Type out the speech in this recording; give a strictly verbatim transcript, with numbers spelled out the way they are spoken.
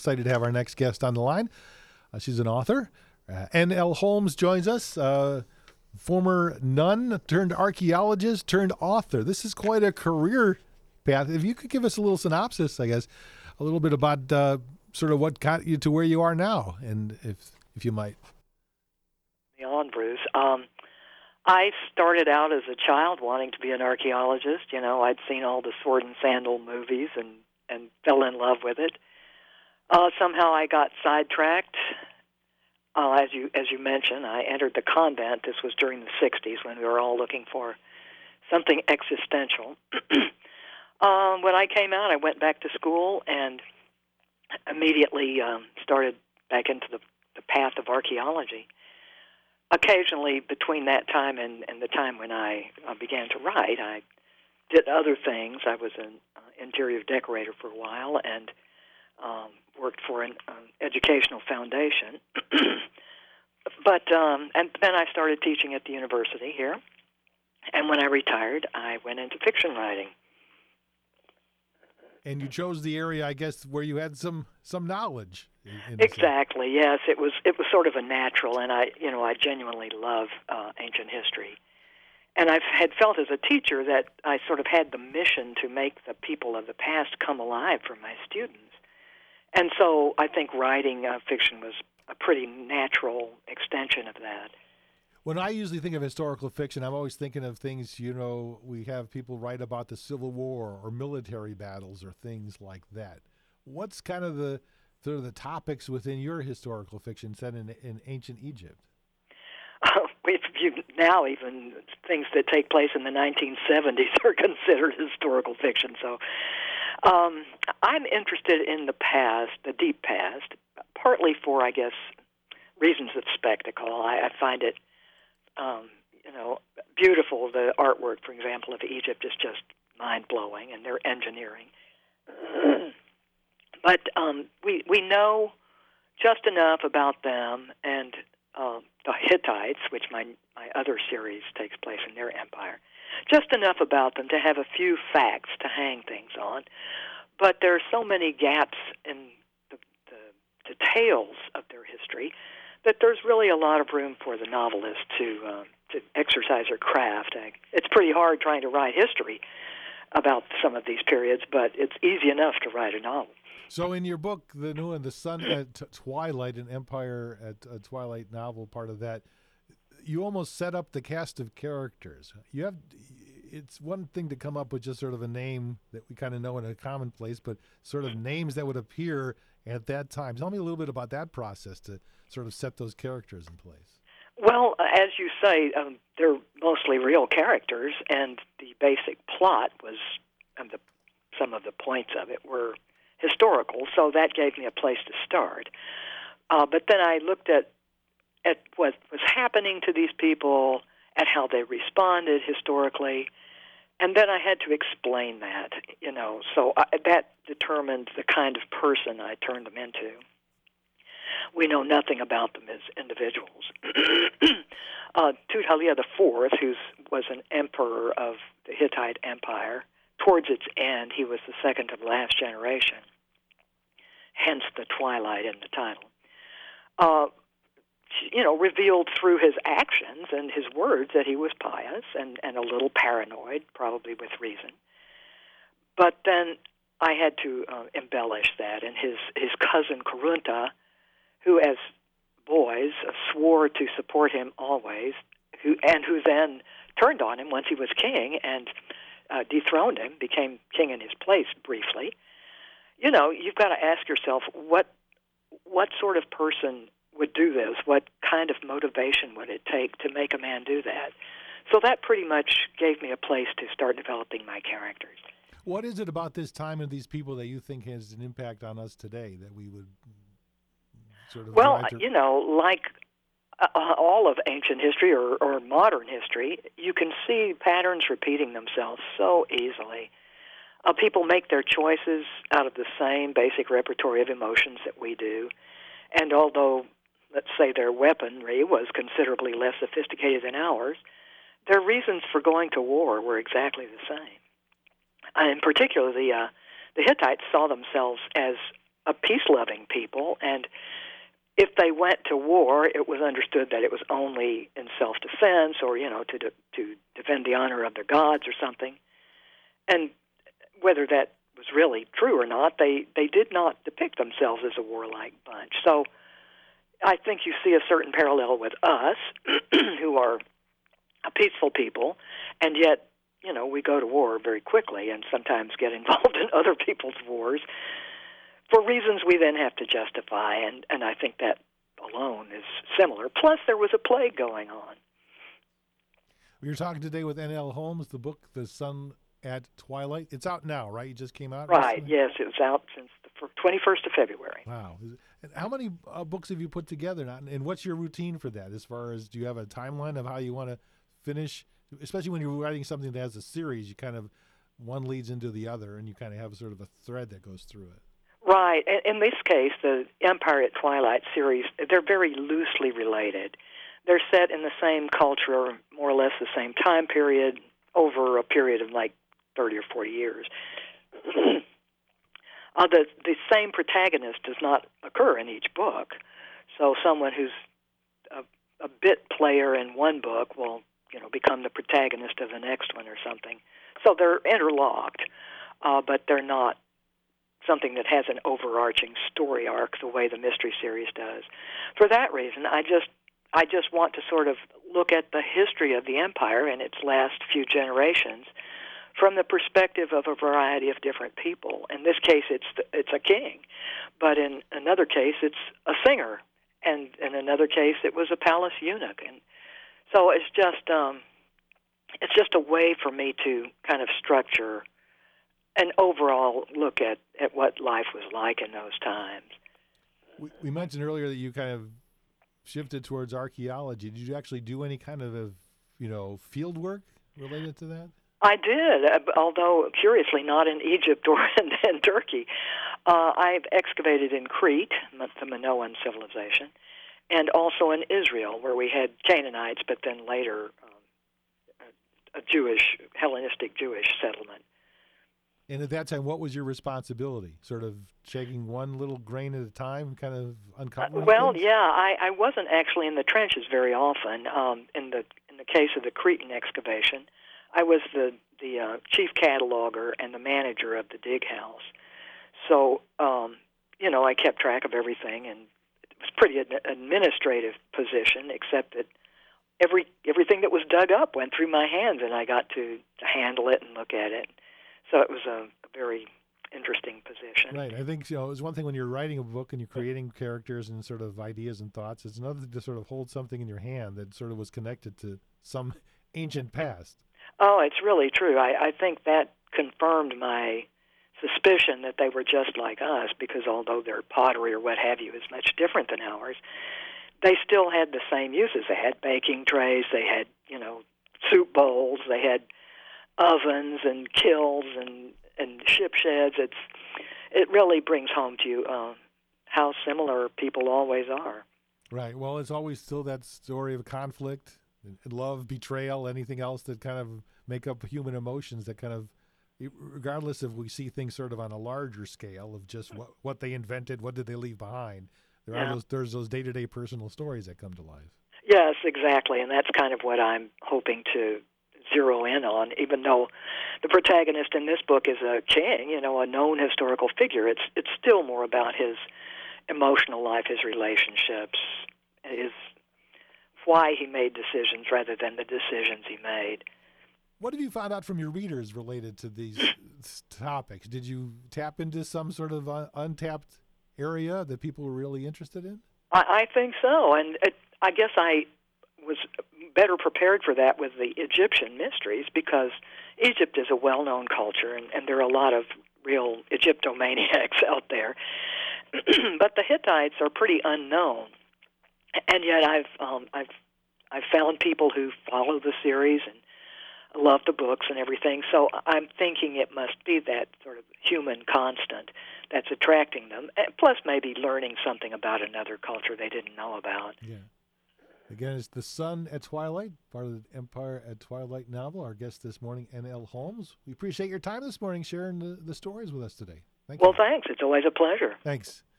Excited to have our next guest on the line. Uh, she's an author. Uh, N L. Holmes joins us, uh, former nun turned archaeologist turned author. This is quite a career path. If you could give us a little synopsis, I guess, a little bit about uh, sort of what got you to where you are now, and if if you might. On Bruce. Um, I started out as a child wanting to be an archaeologist. You know, I'd seen all the sword and sandal movies and, and fell in love with it. Uh, somehow I got sidetracked. Uh, as you as you mentioned, I entered the convent. This was during the sixties when we were all looking for something existential. um, when I came out, I went back to school and immediately um, started back into the, the path of archaeology. Occasionally, between that time and, and the time when I uh, began to write, I did other things. I was an uh, interior decorator for a while and um, worked for an um, educational foundation. but um, and then I started teaching at the university here. And when I retired, I went into fiction writing. And you chose the area, I guess, where you had some some knowledge. In, in exactly. Yes, it was it was sort of a natural, and I you know I genuinely love uh, ancient history, and I've had felt as a teacher that I sort of had the mission to make the people of the past come alive for my students, and so I think writing uh, fiction was a pretty natural extension of that. When I usually think of historical fiction, I'm always thinking of things, you know, we have people write about the Civil War or military battles or things like that. What's kind of the sort of the topics within your historical fiction set in, in ancient Egypt? Uh, we've, you, now even things that take place in the nineteen seventies are considered historical fiction. So um, I'm interested in the past, the deep past, partly for, I guess, reasons of spectacle. I, I find it Um, you know, beautiful. The artwork, for example, of Egypt is just mind-blowing, and their engineering. but um, we we know just enough about them and uh, the Hittites, which my my other series takes place in their empire. Just enough about them to have a few facts to hang things on. But there are so many gaps in the, the details of their history that there's really a lot of room for the novelist to uh, to exercise her craft. It's pretty hard trying to write history about some of these periods, but it's easy enough to write a novel. So in your book, The New and the Sun at Twilight, an Empire at a Twilight novel, part of that, you almost set up the cast of characters. You have, it's one thing to come up with just sort of a name that we kind of know in a commonplace, but sort of names that would appear at that time. Tell me a little bit about that process to sort of set those characters in place. Well, as you say, um, they're mostly real characters, and the basic plot was, and the, some of the points of it were historical, so that gave me a place to start. Uh, but then I looked at, at what was happening to these people, at how they responded historically, and then I had to explain that, you know, so I, that determined the kind of person I turned them into. We know nothing about them as individuals. uh, Tudhaliya the Fourth, who was an emperor of the Hittite Empire, towards its end, he was the second to the last generation, hence the twilight in the title. Uh, you know, revealed through his actions and his words that he was pious and, and a little paranoid, probably with reason. But then I had to uh, embellish that, and his, his cousin Karunta, who as boys uh, swore to support him always, who and who then turned on him once he was king and uh, dethroned him, became king in his place briefly. You know, you've got to ask yourself, what what sort of person would do this? What kind of motivation would it take to make a man do that? So that pretty much gave me a place to start developing my characters. What is it about this time and these people that you think has an impact on us today that we would sort of well, to... you know, like uh, all of ancient history or, or modern history, you can see patterns repeating themselves so easily. Uh, people make their choices out of the same basic repertory of emotions that we do. And although, let's say, their weaponry was considerably less sophisticated than ours, their reasons for going to war were exactly the same. Uh, in particular, the, uh, the Hittites saw themselves as a peace-loving people, and if they went to war, it was understood that it was only in self-defense or, you know, to de- to defend the honor of their gods or something. And whether that was really true or not, they, they did not depict themselves as a warlike bunch. So I think you see a certain parallel with us, who are a peaceful people, and yet, you know, we go to war very quickly and sometimes get involved in other people's wars for reasons we then have to justify, and, and I think that alone is similar. Plus, there was a plague going on. We were talking today with N L Holmes, the book, The Sun at Twilight. It's out now, right? It just came out Right, recently? yes, it was out since the twenty-first of February. Wow. And how many uh, books have you put together now? And what's your routine for that? As far as, do you have a timeline of how you want to finish? Especially when you're writing something that has a series, you kind of, one leads into the other, and you kind of have sort of a thread that goes through it. Right. In this case, the Empire at Twilight series, they're very loosely related. They're set in the same culture, more or less the same time period, over a period of like thirty or forty years. uh, the, the same protagonist does not occur in each book. So someone who's a, a bit player in one book will, you know, become the protagonist of the next one or something. So they're interlocked, uh, but they're not something that has an overarching story arc the way the mystery series does. For that reason, I just I just want to sort of look at the history of the empire and its last few generations from the perspective of a variety of different people. In this case, it's it's a king, but in another case, it's a singer, and in another case, it was a palace eunuch. And so it's just um, it's just a way for me to kind of structure an overall look at, at what life was like in those times. We, we mentioned earlier that you kind of shifted towards archaeology. Did you actually do any kind of, you know, field work related to that? I did, although curiously not in Egypt or in, in Turkey. Uh, I've excavated in Crete, the Minoan civilization, and also in Israel, where we had Canaanites, but then later um, a, a Jewish, Hellenistic Jewish settlement. And at that time, what was your responsibility? Sort of shaking one little grain at a time, kind of uncovering Uh, well, things? yeah, I, I wasn't actually in the trenches very often. Um, in the in the case of the Cretan excavation, I was the the uh, chief cataloger and the manager of the dig house. So, um, you know, I kept track of everything, and it was pretty ad- administrative position, except that every everything that was dug up went through my hands, and I got to, to handle it and look at it. So it was a, a very interesting position. Right. I think, you know, it's one thing when you're writing a book and you're creating characters and sort of ideas and thoughts. It's another to sort of hold something in your hand that sort of was connected to some ancient past. Oh, it's really true. I, I think that confirmed my suspicion that they were just like us, because although their pottery or what have you is much different than ours, they still had the same uses. They had baking trays, they had, you know, soup bowls, they had ovens and kilns and, and ship sheds. It's it really brings home to you uh, how similar people always are. Right. Well, it's always still that story of conflict, love, betrayal, anything else that kind of make up human emotions that kind of, regardless if we see things sort of on a larger scale of just what, what they invented, what did they leave behind, there Yeah. are those there's those day-to-day personal stories that come to life. Yes, exactly, and that's kind of what I'm hoping to zero in on, even though the protagonist in this book is a king, you know, a known historical figure. It's it's still more about his emotional life, his relationships, his why he made decisions rather than the decisions he made. What have you found out from your readers related to these topics? Did you tap into some sort of uh, untapped area that people were really interested in? I, I think so, and it, I guess I was better prepared for that with the Egyptian mysteries, because Egypt is a well-known culture, and, and there are a lot of real Egyptomaniacs out there. But the Hittites are pretty unknown, and yet I've um, I've I've found people who follow the series and love the books and everything. So I'm thinking it must be that sort of human constant that's attracting them, and plus maybe learning something about another culture they didn't know about. Yeah. Again, it's The Sun at Twilight, part of the Empire at Twilight novel. Our guest this morning, N L Holmes. We appreciate your time this morning sharing the, the stories with us today. Thank Well, you. thanks. It's always a pleasure. Thanks.